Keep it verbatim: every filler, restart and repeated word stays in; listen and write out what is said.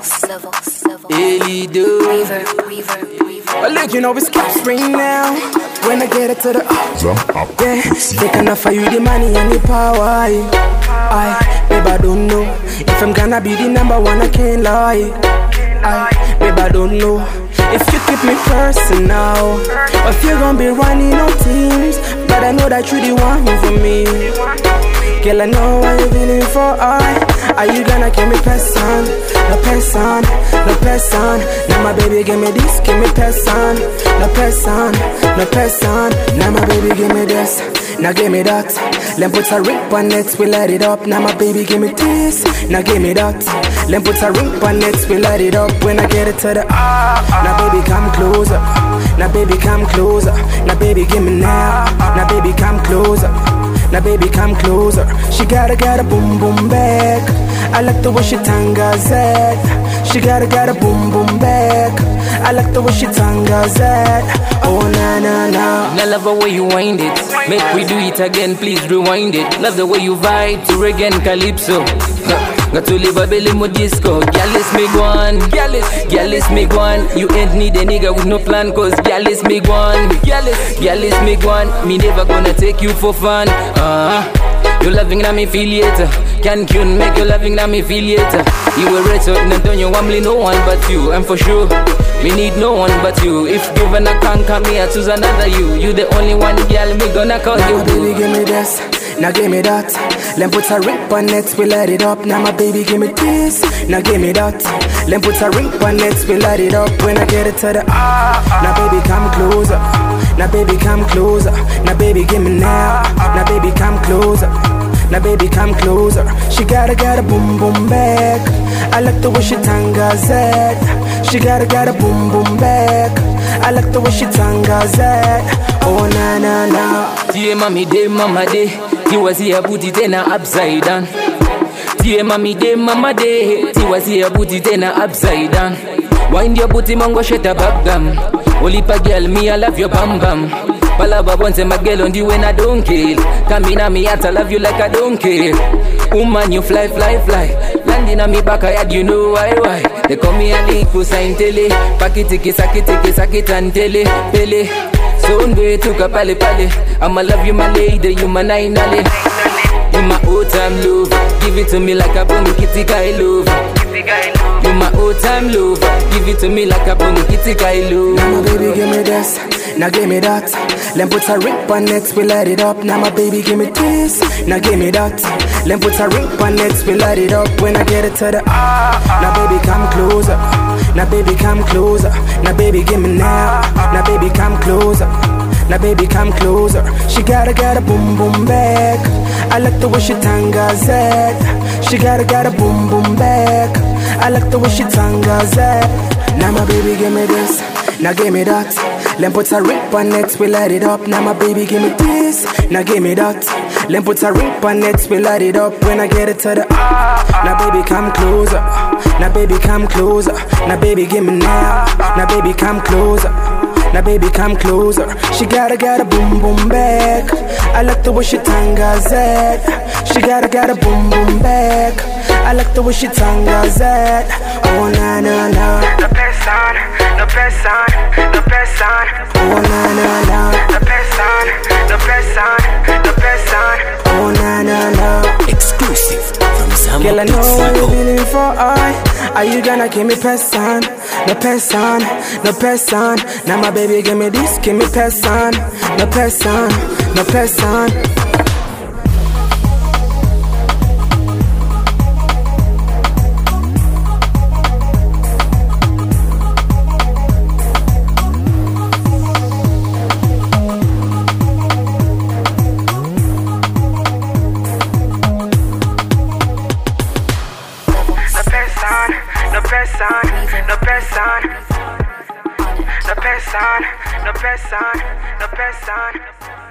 levels, levels, levels. Really do. Reverb, reverb, reverb. Well, look, you know it's cap spring now. When I get it to the up, yeah, take enough for you the money and the power. I, babe, I don't know if I'm gonna be the number one. I can't lie. I, babe, I don't know if you keep me personal, or if you're gonna be running on teams. But I know that you the one for me. Girl, I know what you're feeling for. I, are you gonna give me person? No person, no person. Now my baby give me this, give me person. No person, no person. Now my baby give me this, now give me that. Let put a ring on it, we light it up. Now my baby give me this, now give me that. Let put a ring on it, we light it up. When I get it to the now baby come closer. Now baby come closer. Now baby give me now. Now baby come closer. Now baby come closer. She gotta got a boom boom back. I like the way she tangas it. She gotta got a boom boom back. I like the way she tangas it. Oh na na na. I love the way you wind it. Make we do it again, please rewind it. Love the way you vibe to reggae and calypso. Got to live a belly mo disco. Girl is me one. Girl is, girl is me one. You ain't need a nigga with no plan, cause girl is me one. Girl is, girl is me one. Me never gonna take you for fun. Uh huh. You loving na me feel later. Can you make you loving na me feel later? You were red so and don't you want me no one but you. And for sure, me need no one but you. If given a conquer me, I choose another you. You the only one girl me gonna call now you. My baby give me this, now give me that. Let put a ring on it, we light it up. Now my baby give me this, now give me that. Let put a ring on it, we light it up. When I get it to the now baby come closer. Now baby come closer. Now baby give me now. Now baby come closer. Now baby come closer. She gotta got a boom boom back. I like the way she tangas it. She gotta got a boom boom back. I like the way she tangas it. Oh na na na. Tie mami de mama de. Ti was here booty then upside down. Tie mami de mama de. Ti was here booty then upside down. Wind your booty mango shut up gum. Only pa girl me I love your bam bam. Palaba once my girl on the when I don't kill. Come in on me I love you like I don't care. Woman you fly fly fly. Landing on me back I had you know why why. They call me a liku sign tele. Pakitiki sakitiki sakitan tele pele. Sunday took a pale pale. I'ma love you my lady, you my nine nale. You my old time love. Give it to me like a bunny kitty guy love. You my old time love. Give it to me like a bunny kitty guy love. Now my baby give me this, now give me that. Let put a ring on it, we light it up. Now my baby give me this, now give me that. Let put a ring on it, we light it up. When I get it to the now baby come closer. Now baby come closer. Now baby give me now. Now baby come closer. Now baby come closer. She gotta got a boom boom back. I like the way she tangas it. She gotta got a boom boom back. I like the way she tangas it. Now my baby give me this, now give me that. Let put a ring on it, we light it up. Now my baby give me this, now give me that. Let put a ring on it, we light it up. When I get it to the now baby come closer. Now baby come closer. Now baby give me now. Now baby come closer. Now baby come closer. She gotta got a boom boom back. I like the way she tangas it. She gotta got a boom boom back. I like the way she tangas it. Oh na na na. The person, the person, the person. Oh na na na. The person, the person, the person. Oh na na na. Exclusive from Sam. Girl, I know what you're feeling for. I. Are you gonna give me person? No person, no person. Now my baby give me this, give me person. No person, no person. No person, no person, no person, no person, no person.